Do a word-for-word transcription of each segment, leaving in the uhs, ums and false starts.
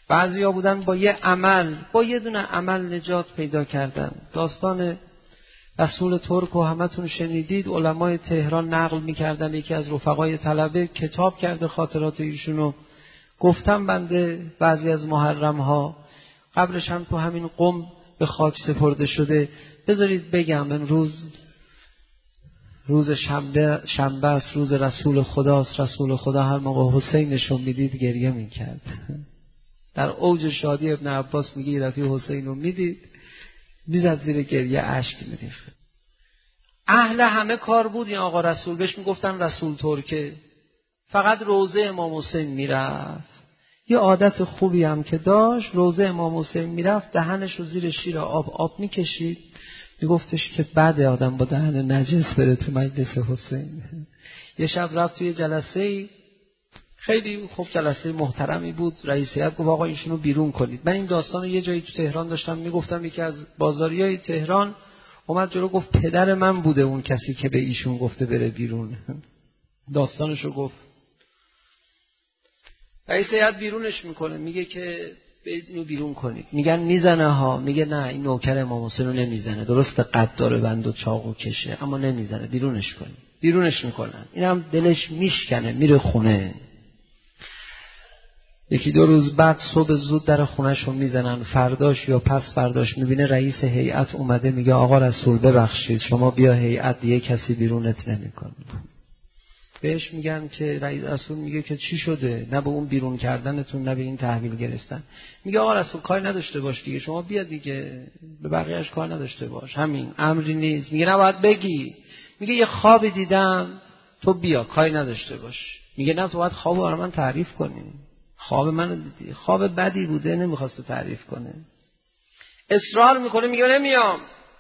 بعضیا بودن با یه عمل، با یه دونه عمل نجات پیدا کردن. داستان رسول ترک رو همتون شنیدید، علمای تهران نقل میکردن. یکی از رفقای طلبه کتاب کرده خاطرات ایشونو، گفتم بنده بعضی از محرم ها قبلش هم تو همین قم به خاک سپرده شده. بذارید بگم، امروز روز شنبه شنبه است، روز رسول خداست. رسول خدا هر موقع حسینشو میدید گریه میکرد. در اوج شادی ابن عباس میگه رفیق حسین رو میدید میزد زیر گریه، اشک میریخت. اهل همه کار بود این آقا رسول، بهش میگفتن رسول ترکه. فقط روضه امام حسین میرفت. یه عادت خوبی هم که داشت، روضه امام حسین میرفت دهنش رو زیر شیر آب آب میکشید، میگفتش که بعد آدم با دهن نجس بره تو مجلس حسین. یه شب رفت توی جلسه خیلی خوب، جلسه محترمی بود، رئیس هیئت گفت آقا ایشونو بیرون کنید. من این داستانو یه جایی تو تهران داشتم میگفتم، یکی از بازاریای تهران اومد جلو گفت پدر من بوده اون کسی که به ایشون گفته بره بیرون. داستانشو گفت. رئیس هیئت بیرونش میکنه، میگه که اینو بیرون کنید. میگن میزنه ها، میگه نه این نوکر امام حسین رو نمیزنه، درسته قد داره بند و چاقو کشه اما نمیزنه، بیرونش کنید. بیرونش میکنن. اینم دلش میشکنه، میره خونه. یکی دو روز بعد صبح زود در خونش رو میزنن. فرداش یا پس فرداش میبینه رئیس هیئت اومده، میگه آقا رسول ببخشید شما بیا هیئت، دیگه کسی بیرونت نمیکنه. بهش میگن که رئیس رسول میگه که چی شده؟ نه به اون بیرون کردنتون نه به این تحویل گرفتن. میگه آقا رسول کار نداشته باش دیگه، شما بیا دیگه، به بقیه‌اش کار نداشته باش، همین امری نیست. میگه نباید بگی. میگه یه خوابی دیدم، تو بیا کاری نداشته باش. میگه نه تو باید خوابو برای من تعریف کنی. خواب منو دیدی، خواب بدی بوده، نمیخواسته تعریف کنه. اصرار میکنه، میگه نمیام.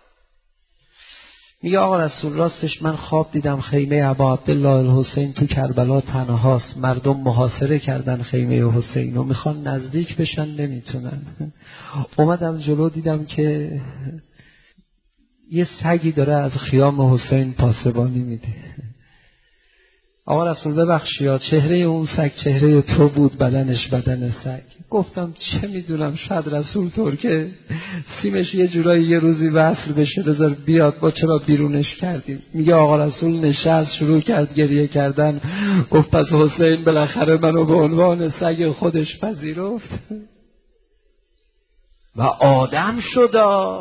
میگه آقا رسول راستش من خواب دیدم خیمه ابا عبدالله الحسین تو کربلا تنهاست، مردم محاصره کردن خیمه حسین و میخوان نزدیک بشن نمیتونن. اومدم جلو دیدم که یه سگی داره از خیام حسین پاسبانی میده. آقا رسول ببخشید چهره اون سگ چهره تو بود، بدنش بدن سگ. گفتم چه میدونم، شاید رسول ترکه سیمش یه جورایی یه روزی وصل بشه، بذار بیاد، با چرا بیرونش کردیم. میگه آقا رسول نشست شروع کرد گریه کردن، گفت پس حسین بالاخره منو به عنوان سگ خودش پذیرفت و آدم شد.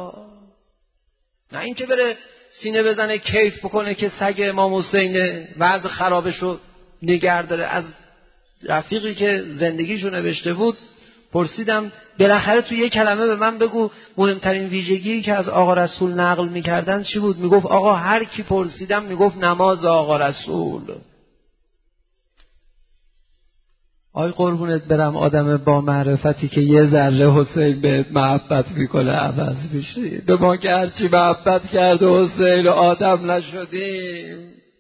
نه اینکه بره سینه بزنه کیف بکنه که سگ امام حسین وضع خرابشو نگه داره. از رفیقی که زندگیشو نوشته بود پرسیدم بالاخره تو یه کلمه به من بگو مهمترین ویژگی که از آقا رسول نقل میکردن چی بود؟ میگفت آقا هر کی پرسیدم میگفت نماز آقا رسول. آی قربونت برم، آدم با معرفتی که یه ذره حسین بهت محبت میکنه عوض میشی. به ما که هرچی محبت کرد حسین آدم نشدیم.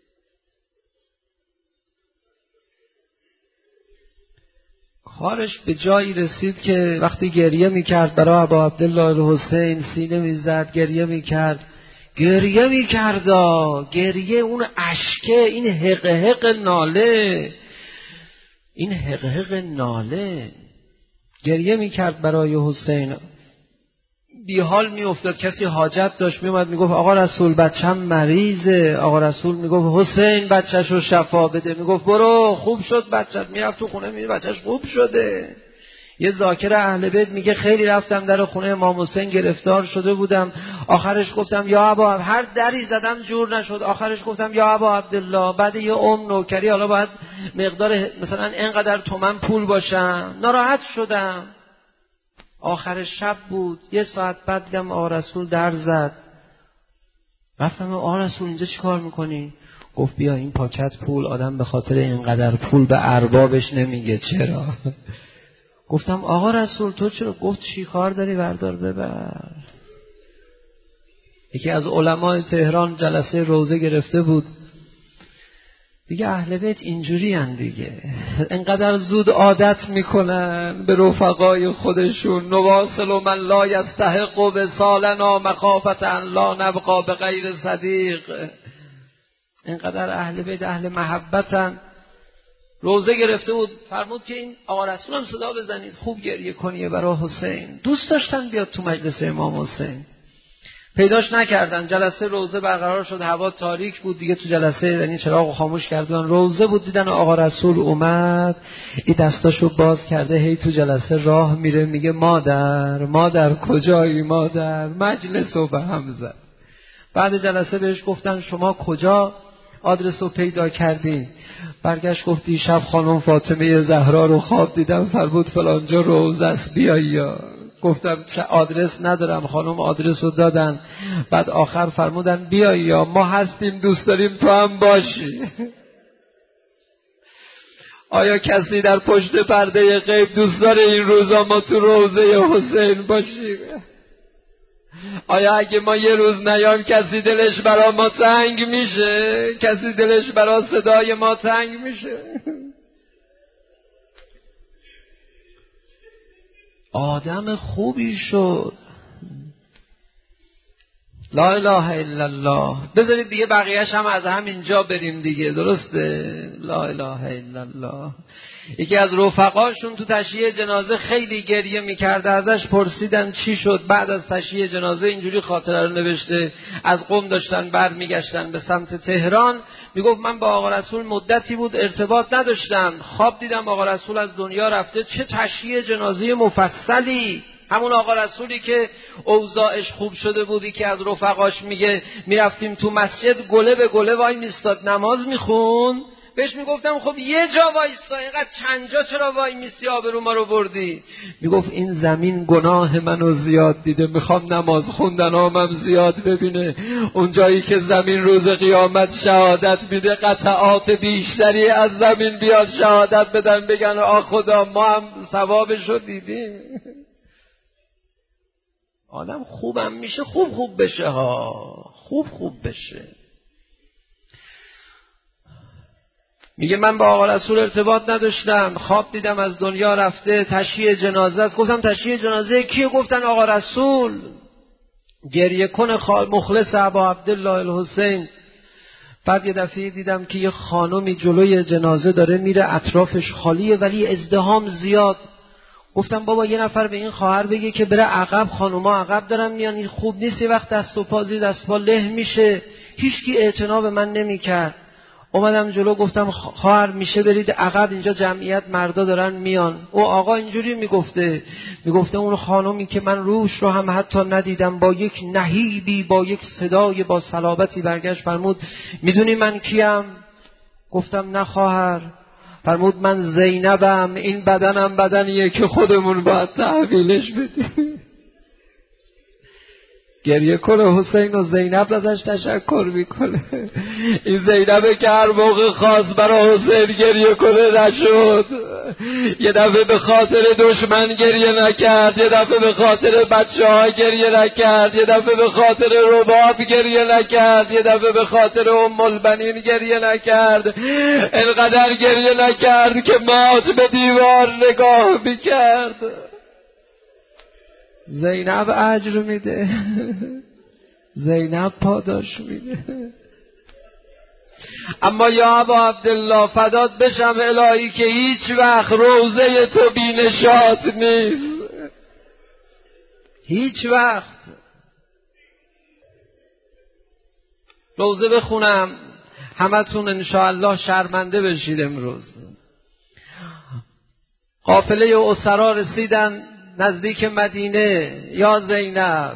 کارش به جایی رسید که وقتی گریه میکرد برای ابا عبدالله الحسین، سینه میزد گریه میکرد گریه میکرد گریه اون اشکه، این حق حق ناله، این حق حق ناله گریه میکرد برای حسین. بی حال میافتاد، کسی حاجت داشت میومد میگفت آقا رسول بچم مریضه. آقا رسول میگفت حسین بچه‌شو شفا بده. میگفت برو خوب شد بچت. میرفت تو خونه میگه بچه‌ش خوب شده. یه ذاکر اهل بیت میگه خیلی رفتم در خونه امام حسین گرفتار شده بودم، آخرش گفتم یا ابا، هر دری زدم جور نشد، آخرش گفتم یا ابا عبدالله بعد یه عمر نوکری حالا باید مقدار مثلا اینقدر تومن پول باشم. ناراحت شدم. آخر شب بود، یه ساعت بعد دیدم آقا رسول در زد. رفتم آقا رسول اینجا چی کار میکنی؟ گفت بیا این پاکت پول آدم به خاطر اینقدر پول به اربابش نمیگه چرا. گفتم آقا رسول تو چرا؟ گفت چی کار داری بردار ببر. یکی از علمای تهران جلسه روزه گرفته بود، دیگه اهل بیت اینجوری هن دیگه، انقدر زود عادت میکنن به رفقای خودشون. نواصل و من لا یستحق وصالنا مخافة ان لا نبقى بغیر صدیق. انقدر اهل بیت اهل محبتن. روزه گرفته بود، فرمود که این آقا رسول هم صدا بزنید خوب گریه کنیه برای حسین. دوست داشتن بیاد تو مجلس امام حسین، پیداش نکردن. جلسه روزه برقرار شد، هوا تاریک بود دیگه، تو جلسه یعنی چراغو خاموش کردن، روزه بود، دیدن آقا رسول اومد، این دستاشو باز کرده هی تو جلسه راه میره، میگه مادر مادر کجایی مادر، مجلسو به هم زد. بعد جلسه بهش گفتن شما کجا آدرسو پیدا کردین؟ برگشت گفت دیشب خانم فاطمه زهرا رو خواب دیدم، فرمود فلانجا روزه است بیایی. یا گفتم چه آدرس ندارم، خانم آدرس رو دادن، بعد آخر فرمودن بیایی یا ما هستیم دوست داریم تو هم باشی. آیا کسی در پشت پرده غیب دوست داره این روزا ما تو روزه حسین باشیم؟ آیا اگه ما یه روز نیام کسی دلش برا ما تنگ میشه؟ کسی دلش برا صدای ما تنگ میشه؟ آدم خوبی شد. لا اله الا الله. بذارید دیگه بقیه‌اش هم از همینجا بریم دیگه، درسته؟ لا اله الا الله. یکی از رفقاشون تو تشییع جنازه خیلی گریه میکرده، ازش پرسیدن چی شد. بعد از تشییع جنازه اینجوری خاطره رو نوشته، از قم داشتن برمیگشتن به سمت تهران، میگفت من با آقا رسول مدتی بود ارتباط نداشتم، خواب دیدم آقا رسول از دنیا رفته، چه تشییع جنازه مفصلی. همون آقا رسولی که اوضاعش خوب شده بودی که از رفقاش میگه میرفتیم تو مسجد گله به گله وای میستاد نماز میخون، بهش میگفتم خب یه جا وایستا، اینقدر چند جا چرا وای میستی آبرو ما رو بردی؟ میگفت این زمین گناه منو زیاد دیده، میخوام نماز خوندن آمم زیاد ببینه، اون جایی که زمین روز قیامت شهادت میده قطعات بیشتری از زمین بیاد شهادت بدن، بگن آ خدا ما هم ثوابشو دیدیم. آدم خوبم میشه خوب خوب بشه ها، خوب خوب بشه. میگه من با آقا رسول ارتباط نداشتم، خواب دیدم از دنیا رفته، تشییع جنازه است. گفتم تشییع جنازه کیه؟ گفتن آقا رسول. گریه کن خال مخلص ابا عبدالله الحسین. بعد یه دفعه دیدم که یه خانمی جلوی جنازه داره میره، اطرافش خالیه ولی ازدحام زیاد. گفتم بابا یه نفر به این خواهر بگه که بره عقب، خانوما عقب دارن میان، این خوب نیست، یه وقت دست و پا زیر دست پا له میشه. هیچکی اعتنا به من نمیکرد. اومدم جلو گفتم خواهر میشه برید عقب، اینجا جمعیت مردا دارن میان. او آقا اینجوری میگفته، میگفته اون خانومی که من روش رو هم حتی ندیدم، با یک نهیبی با یک صدای با صلابتی برگشت فرمود میدونی من کیم؟ گفتم نه خواهر. فرمود من زینبم، این بدنم بدنیه که خودمون باید تحویلش بدیم. گریه کنه حسین و زینب ازش تشکر میکنه. این زینبه که هر موقع خواست برای حسین گریه کنه نشد. یه دفعه به خاطر دشمن گریه نکرد، یه دفعه به خاطر بچه ها گریه نکرد، یه دفعه به خاطر رباب گریه نکرد، یه دفعه به خاطر ام البنین گریه نکرد. انقدر گریه نکرد که مات به دیوار نگاه میکرد. زینب اجر میده، زینب پاداش میده. اما یا ابا عبدالله فدات بشم الهی که هیچ وقت روزه تو بی نشاط نیست، هیچ وقت. روزه بخونم همتون انشاءالله شرمنده بشید. امروز قافله اسرا رسیدن نزدیک مدینه. یا زینب،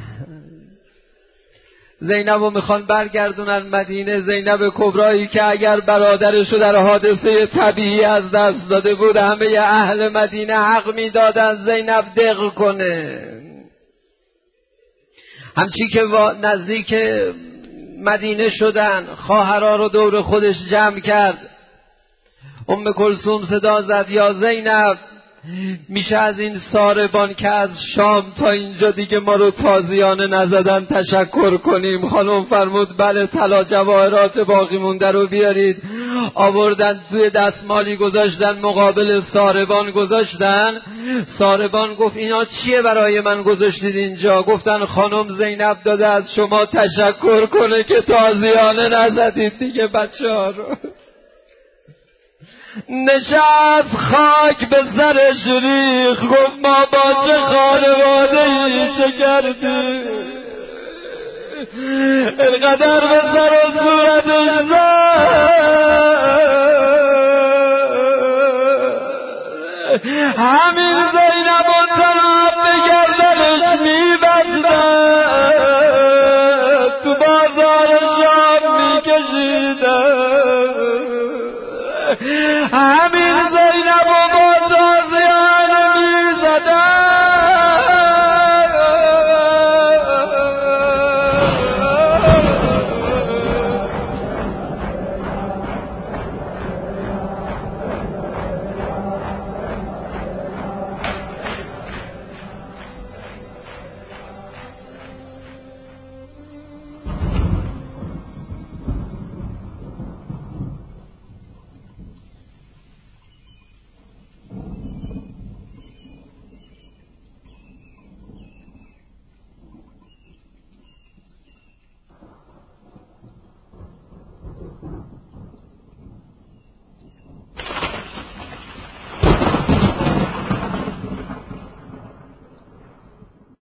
زینب رو میخوان برگردونن مدینه. زینب کبرایی که اگر برادرشو در حادثه طبیعی از دست داده بود همه اهل مدینه حق میدادن زینب دق کنه. همچی که نزدیک مدینه شدن خواهرها رو دور خودش جمع کرد. ام کلثوم صدا زد یا زینب، میشه از این ساربان که از شام تا اینجا دیگه ما رو تازیانه نزدن تشکر کنیم؟ خانم فرمود بله، طلا جواهرات باقی مونده رو بیارید. آوردن توی دستمالی گذاشتن، مقابل ساربان گذاشتن. ساربان گفت اینا چیه برای من گذاشتید اینجا؟ گفتن خانم زینب داده از شما تشکر کنه که تازیانه نزدید دیگه بچه ها رو. نشست خاک به سرش ریخت، گفت ما با چه خانواده‌ای چه کردیم، اینقدر به سر و صورتش زد. همین زینب و طلب به گردنش می‌بستن.